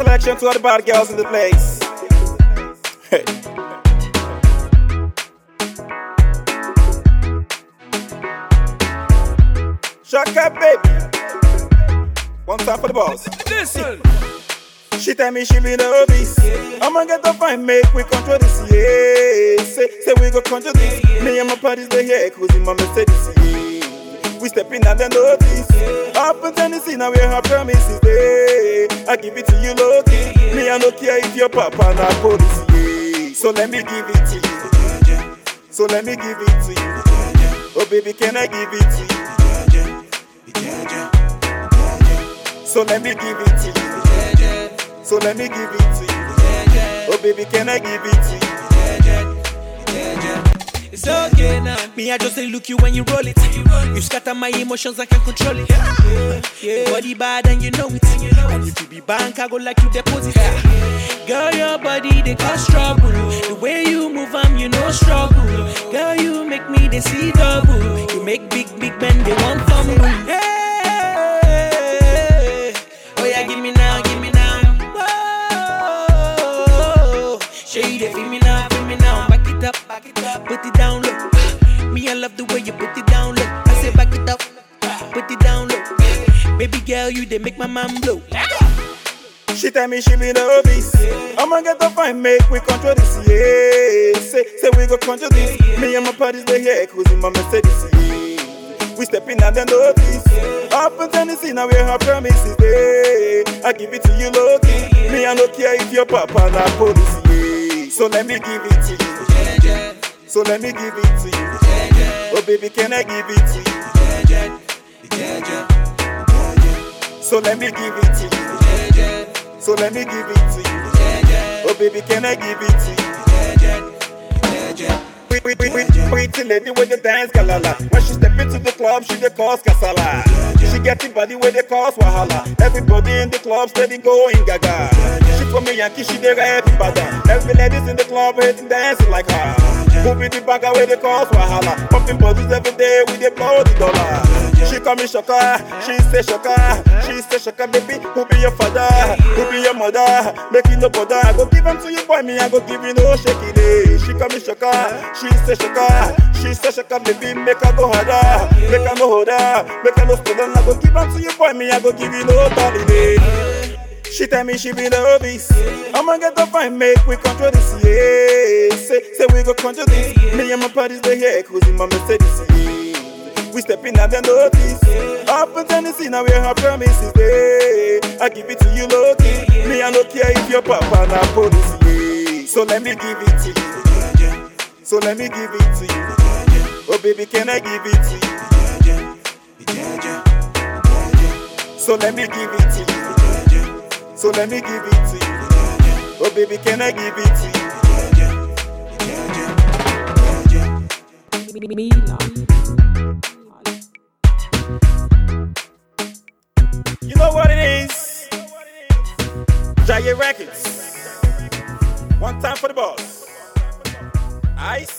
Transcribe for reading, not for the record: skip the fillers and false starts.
selection to all the bad girls in the place. Hey. Shaka baby, one time for the boss. Listen. She tell me she be the obese. I'ma get the fine, make we control this, yeah. Say we go control this. Me and my parties they here, cause in my Mercedes, yeah. We stepping and then notice. Up in Tennessee, now we have promises, yeah. I give it to you, Loki. Me I don't care if your papa not police, yeah. So let me give it to you. So let me give it to you. Oh baby, can I give it to you? So let me give it to you. So let me give it to you. Oh baby, can I give it to you? It's okay now. Me, I just say look you when you roll it. You scatter my emotions, I can control it. Your body bad and you know it. And if you be bank, I go like you deposit. Girl, your body they cause trouble. The way you move, you know struggle. Girl, you make me they see double. You make big men they want fumble. Hey, oh yeah, give me now, give me now. Whoa, show you they feel me now, back it up, put it down low. Me, I love the way you put it down low. I say back it up, put it down low. Baby girl, you they make my mind blow. She tell me she be the obese. I'ma get the fine, make we control this, yeah. Say we go control this. Me and my parties they here, cause in my Mercedes, yeah. We stepping and then notice. Up in Tennessee, now we have promises, yeah. I give it to you, Loki. Me I don't care if your papa not police, yeah. So let me give it to you. So let me give it to you. Oh baby, can I give it to you? So let me give it to you. So let me give it to you. Oh baby, can I give it to you? Pretty lady with the dance galala. When she step into the club, she the cause kasala. She get the body with the cause wahala. Everybody in the club steady going gaga. She from a Yankee, she the rap bada. Every ladies in the club hating dancing like her. Who be the bagger with the cause wahala? Pumping bodies every day with the blow the dollar. She call me Shaka, she say Shaka. She say Shaka baby, who be your father? Who be your mother? Make you no bother. I go give them to you boy, me I go give you no shaky day. She call me Shaka, she say Shaka. She say Shaka baby, make her go harder. Make her no holder, make her no student. I go give them to you boy, me I go give you no holiday. She tell me she be the obese. I'ma get the fine, make we control this, yeah. Say we go control this. Me and my parties they here, cause in my Mercedes, yeah. We stepping and then notice. Up in Tennessee, now we have promises, yeah. I give it to you, Loki. Me I don't care if your papa not police, yeah. So let me give it to you. So let me give it to you. Oh baby, can I give it to you? So let me give it to you. So let me give it to you. Oh baby, can I give it to you? You know what it is? Giant Records. One time for the boss. Ice.